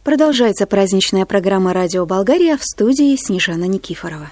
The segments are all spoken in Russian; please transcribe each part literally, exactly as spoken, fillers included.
Продолжается праздничная программа «Радио Болгария», в студии Снежана Никифорова.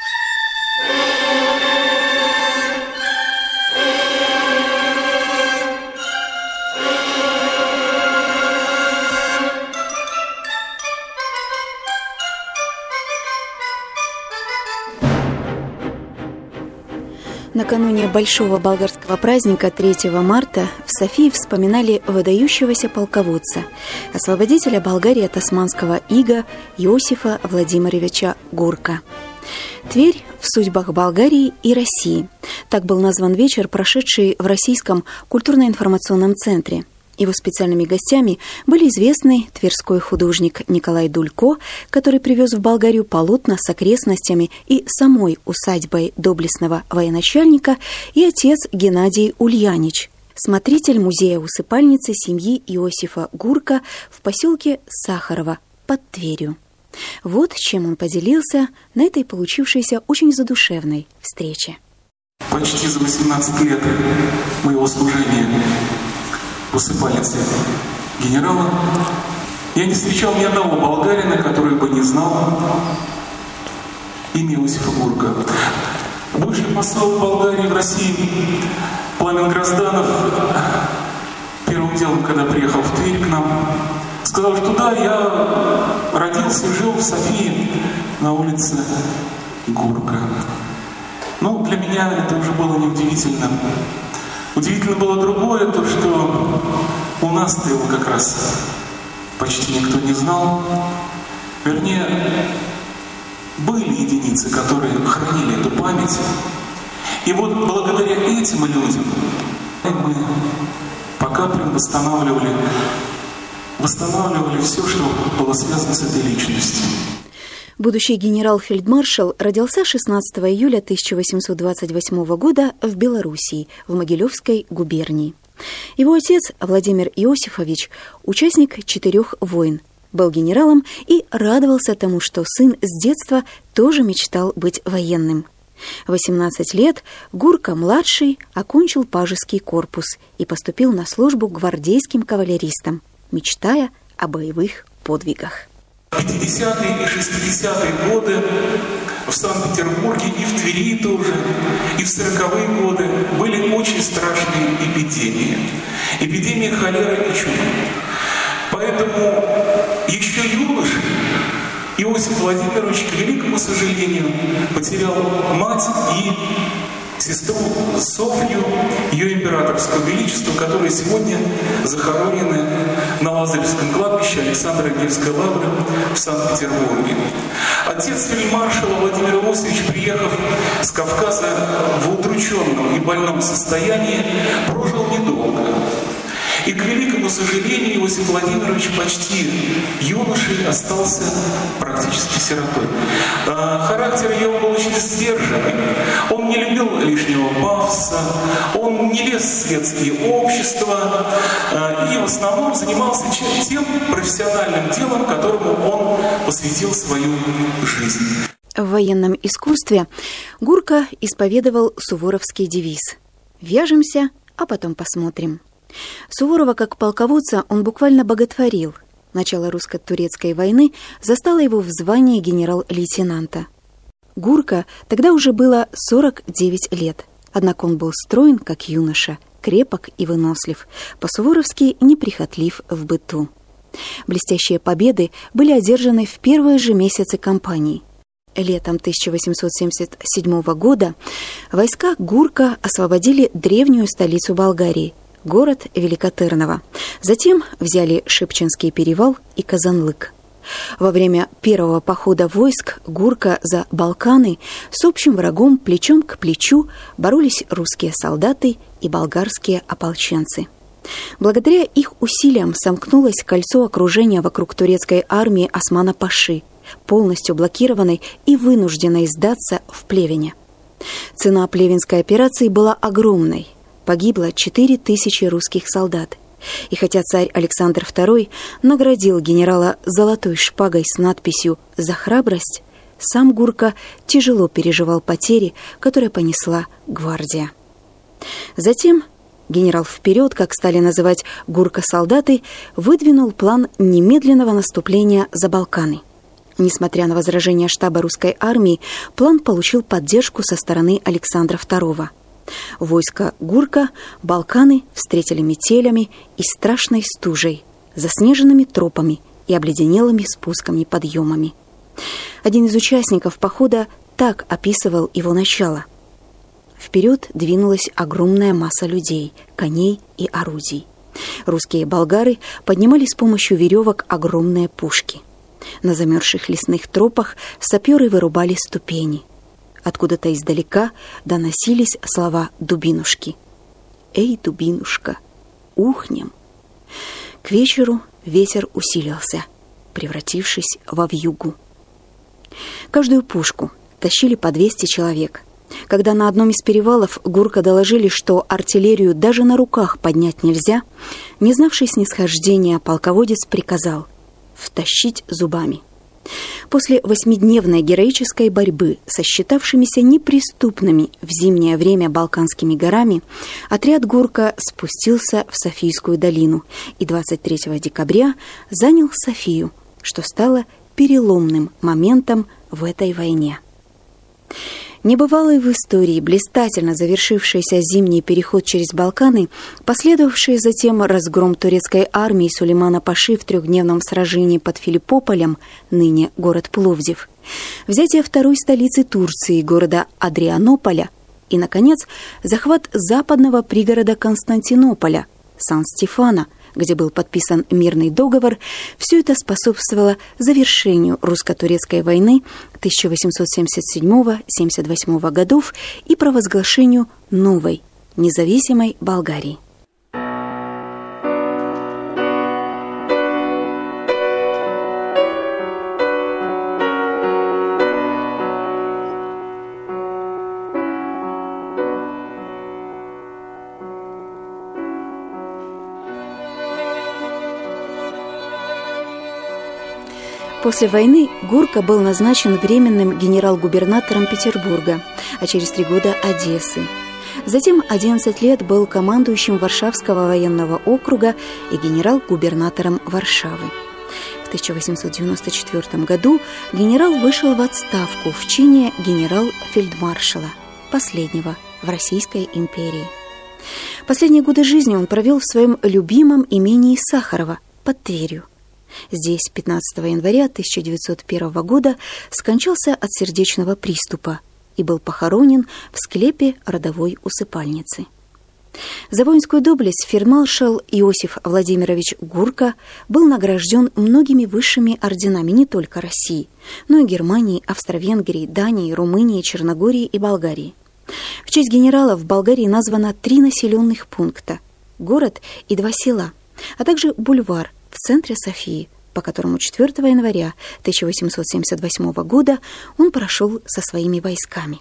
Накануне большого болгарского праздника третьего марта в Софии вспоминали выдающегося полководца, освободителя Болгарии от османского ига Иосифа Владимировича Гурка. Тверь в судьбах Болгарии и России. Так был назван вечер, прошедший в Российском культурно-информационном центре. Его специальными гостями были известный тверской художник Николай Дулько, который привез в Болгарию полотна с окрестностями и самой усадьбой доблестного военачальника, и отец Геннадий Ульянич, смотритель музея усыпальницы семьи Иосифа Гурка в поселке Сахарово под Тверью. Вот чем он поделился на этой получившейся очень задушевной встрече. Почти за восемнадцать лет моего служения в усыпальнице генерала я не встречал ни одного болгарина, который бы не знал имя Иосифа Гурка. Бывший посол Болгарии в России Пламен Грозданов первым делом, когда приехал в Тверь к нам, сказал, что да, я родился и жил в Софии на улице Гурка. Ну, для меня это уже было неудивительно. Удивительно было другое, то, что у нас-то его как раз почти никто не знал. Вернее, были единицы, которые хранили эту память. И вот благодаря этим людям мы по каплям восстанавливали, восстанавливали все, что было связано с этой личностью. Будущий генерал-фельдмаршал родился шестнадцатого июля тысяча восемьсот двадцать восьмого года в Белоруссии, в Могилевской губернии. Его отец, Владимир Иосифович, участник четырех войн, был генералом и радовался тому, что сын с детства тоже мечтал быть военным. В восемнадцать лет Гурка-младший окончил пажеский корпус и поступил на службу гвардейским кавалеристом, мечтая о боевых подвигах. В пятидесятые и шестидесятые годы в Санкт-Петербурге и в Твери тоже, и в сороковые годы были очень страшные эпидемии. Эпидемия холеры и чумы. Поэтому еще юношей Иосиф Владимирович, к великому сожалению, потерял мать и сестру Софью, ее императорского величества, которые сегодня захоронены на Лазаревском кладбище Александра Невской лавры в Санкт-Петербурге. Отец фельдмаршала Владимир Иосифович, приехав с Кавказа в удрученном и больном состоянии, прожил недолго. И, к великому сожалению, Иосиф Владимирович почти юношей остался практически сиротой. Характер его был очень сдержанный. Он не любил лишнего пафоса, он не лез в светские общества и в основном занимался тем профессиональным делом, которому он посвятил свою жизнь. В военном искусстве Гурка исповедовал суворовский девиз «Вяжемся, а потом посмотрим». Суворова как полководца он буквально боготворил. Начало русско-турецкой войны застало его в звании генерал-лейтенанта. Гурка тогда уже было сорок девять лет, однако он был строен, как юноша, крепок и вынослив, по-суворовски неприхотлив в быту. Блестящие победы были одержаны в первые же месяцы кампании. Летом тысяча восемьсот семьдесят седьмого года войска Гурка освободили древнюю столицу Болгарии, город Великотырново. Затем взяли Шипченский перевал и Казанлык. Во время первого похода войск Гурка за Балканы с общим врагом плечом к плечу боролись русские солдаты и болгарские ополченцы. Благодаря их усилиям сомкнулось кольцо окружения вокруг турецкой армии Османа-Паши, полностью блокированной и вынужденной сдаться в Плевене. Цена Плевенской операции была огромной. Погибло четыре тысячи русских солдат. И хотя царь Александр второй наградил генерала золотой шпагой с надписью «За храбрость», сам Гурка тяжело переживал потери, которые понесла гвардия. Затем генерал «Вперед», как стали называть Гурка-солдаты, выдвинул план немедленного наступления за Балканы. Несмотря на возражения штаба русской армии, план получил поддержку со стороны Александра второго. Войско Гурка Балканы встретили метелями и страшной стужей, заснеженными тропами и обледенелыми спусками и подъемами. Один из участников похода так описывал его начало. Вперед двинулась огромная масса людей, коней и орудий. Русские и болгары поднимали с помощью веревок огромные пушки. На замерзших лесных тропах саперы вырубали ступени. Откуда-то издалека доносились слова дубинушки. «Эй, дубинушка, ухнем!» К вечеру ветер усилился, превратившись во вьюгу. Каждую пушку тащили по двести человек. Когда на одном из перевалов Гурка доложили, что артиллерию даже на руках поднять нельзя, не знавший снисхождения полководец приказал втащить зубами. После восьмидневной героической борьбы со считавшимися неприступными в зимнее время Балканскими горами отряд Гурка спустился в Софийскую долину и двадцать третьего декабря занял Софию, что стало переломным моментом в этой войне. Небывалый в истории, блистательно завершившийся зимний переход через Балканы, последовавший затем разгром турецкой армии Сулеймана Паши в трехдневном сражении под Филиппополем, ныне город Пловдив, взятие второй столицы Турции, города Адрианополя, и, наконец, захват западного пригорода Константинополя, Сан-Стефана, где был подписан мирный договор, все это способствовало завершению русско-турецкой войны тысяча восемьсот семьдесят седьмого — семьдесят восьмого годов и провозглашению новой, независимой Болгарии. После войны Гурка был назначен временным генерал-губернатором Петербурга, а через три года Одессы. Затем одиннадцать лет был командующим Варшавского военного округа и генерал-губернатором Варшавы. В тысяча восемьсот девяносто четвёртом году генерал вышел в отставку в чине генерал-фельдмаршала, последнего в Российской империи. Последние годы жизни он провел в своем любимом имении Сахарова под Тверью. Здесь пятнадцатого января тысяча девятьсот первого года скончался от сердечного приступа и был похоронен в склепе родовой усыпальницы. За воинскую доблесть фельдмаршал Иосиф Владимирович Гурка был награжден многими высшими орденами не только России, но и Германии, Австро-Венгрии, Дании, Румынии, Черногории и Болгарии. В честь генерала в Болгарии названо три населенных пункта – город и два села, а также бульвар в центре Софии, по которому четвёртого января тысяча восемьсот семьдесят восьмого года он прошел со своими войсками.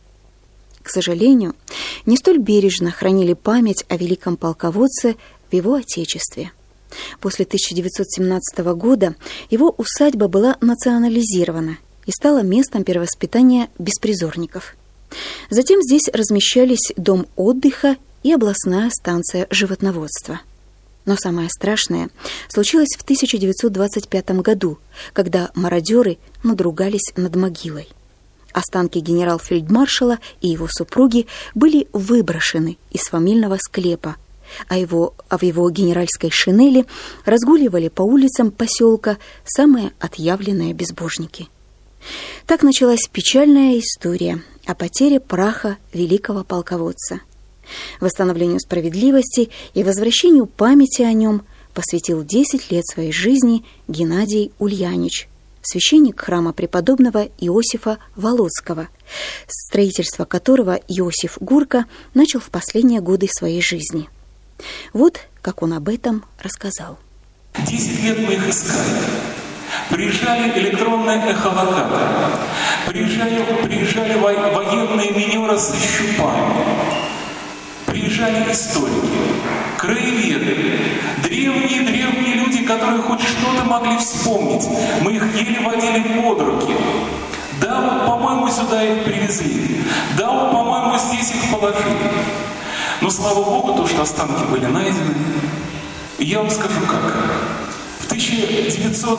К сожалению, не столь бережно хранили память о великом полководце в его отечестве. После тысяча девятьсот семнадцатого года его усадьба была национализирована и стала местом перевоспитания беспризорников. Затем здесь размещались дом отдыха и областная станция животноводства. Но самое страшное случилось в тысяча девятьсот двадцать пятом году, когда мародеры надругались над могилой. Останки генерал-фельдмаршала и его супруги были выброшены из фамильного склепа, а, его, а в его генеральской шинели разгуливали по улицам поселка самые отъявленные безбожники. Так началась печальная история о потере праха великого полководца. Восстановлению справедливости и возвращению памяти о нем посвятил десять лет своей жизни Геннадий Ульянич, священник храма преподобного Иосифа Володского, строительство которого Иосиф Гурка начал в последние годы своей жизни. Вот как он об этом рассказал. Десять лет мы их искали. Приезжали электронные эхолокаторы, приезжали, приезжали военные минеры со щупами. Приезжали историки, краеведы, древние-древние люди, которые хоть что-то могли вспомнить. Мы их еле водили под руки. Да, вот, по-моему, сюда их привезли. Да, вот, по-моему, здесь их положили. Но слава Богу, то, что останки были найдены. И я вам скажу как. В тысяча девятьсот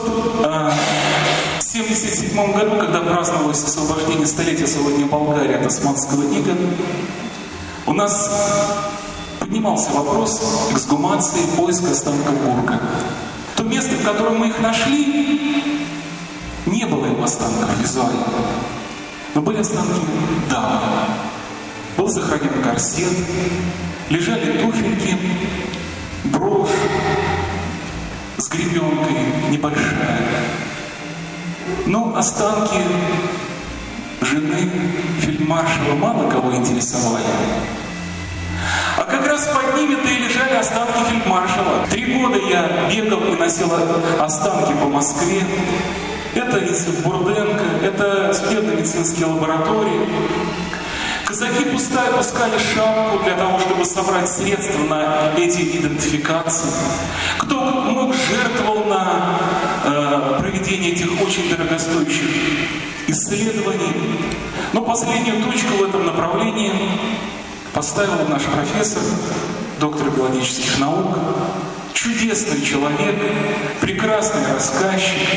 семьдесят седьмом году, когда праздновалось освобождение, столетие освобождения Болгарии от османского ига, у нас поднимался вопрос эксгумации, поиска останков Гурка. То место, в котором мы их нашли, не было им останков визуально. Но были останки дамы. Был сохранен корсет, лежали туфельки, брошь с гребенкой небольшая. Но останки жены фельдмаршала мало кого интересовали. А как раз под ними-то и лежали останки фельдмаршала. Три года я бегал и носил останки по Москве. Это институт Бурденко, это судебно-медицинские лаборатории. Казаки пускали шапку для того, чтобы собрать средства на эти идентификации. Кто мог, жертвовал на э, проведение этих очень дорогостоящих исследований. Но последнюю точку в этом направлении поставил наш профессор, доктор биологических наук, чудесный человек, прекрасный рассказчик,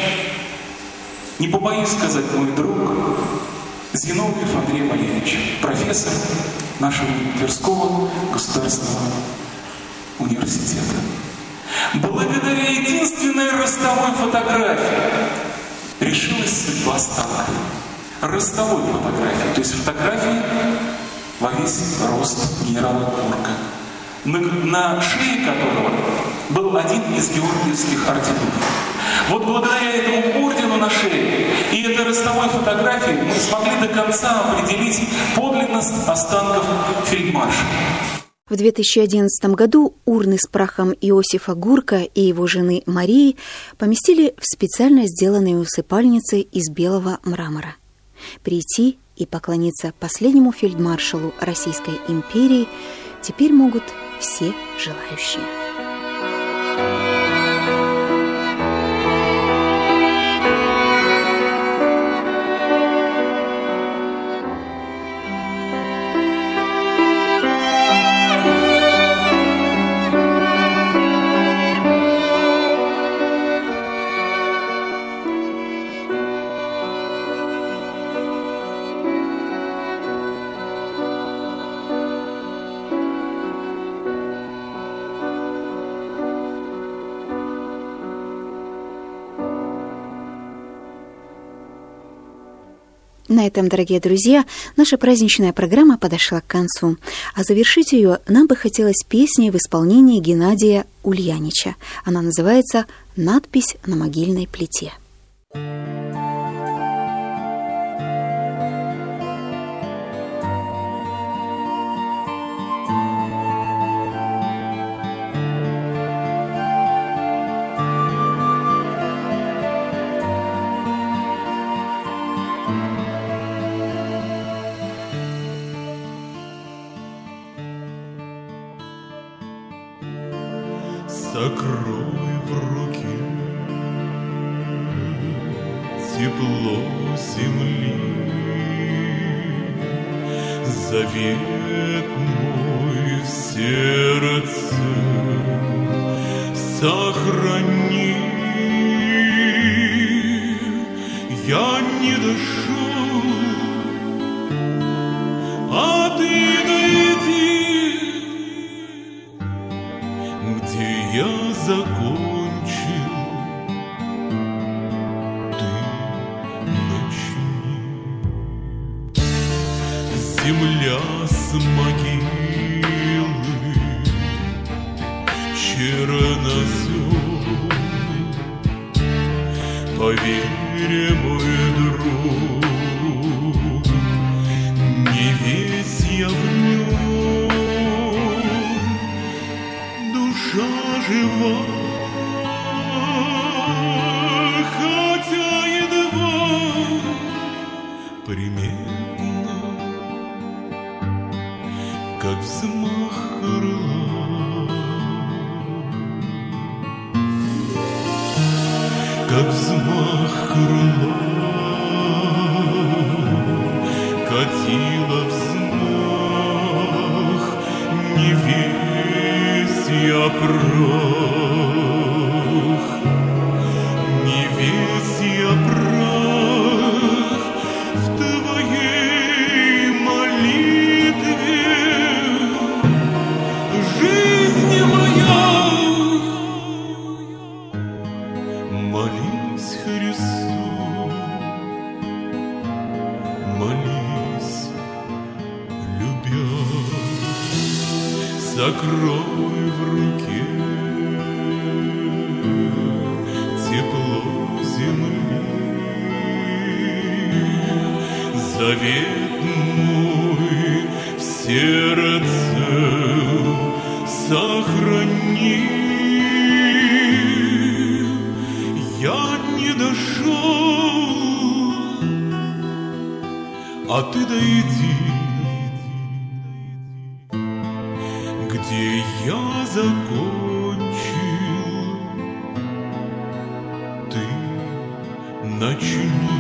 не побоюсь сказать, мой друг, Зиновьев Андрей Валерьевич, профессор нашего Тверского государственного университета. Благодаря единственной ростовой фотографии решилась судьба останков. Ростовой фотографии, то есть фотографии во весь рост генерала Гурка, на, на шее которого был один из георгиевских орденов. Вот благодаря этому ордену на шее и этой ростовой фотографии мы смогли до конца определить подлинность останков фельдмаршала. В две тысячи одиннадцатом году урны с прахом Иосифа Гурка и его жены Марии поместили в специально сделанные усыпальницы из белого мрамора. Прийти и поклониться последнему фельдмаршалу Российской империи теперь могут все желающие. На этом, дорогие друзья, наша праздничная программа подошла к концу. А завершить ее нам бы хотелось песней в исполнении Геннадия Ульянича. Она называется «Надпись на могильной плите». Закрой в руке тепло земли, завет мой в сердце сохрани. Я не дышу, а ты дойди, где я закончил, ты начни. Земля с могилы черноземной, поверь, мой друг, не весь я в нем, душа жива, хотя едва приметна, как взмах крыла. Как взмах крыла катила взмах невидимый. прах, не весь я прах в твоей молитве. Жизнь моя, молись Христу, молись, любя, закрой в руке тепло земли, завет мой в сердце сохрани. Я не дошел, а ты дойди, где я закончил, ты начни.